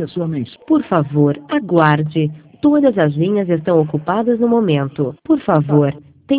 a sua mensagem. Por favor, aguarde. Todas as linhas estão ocupadas no momento. Por favor,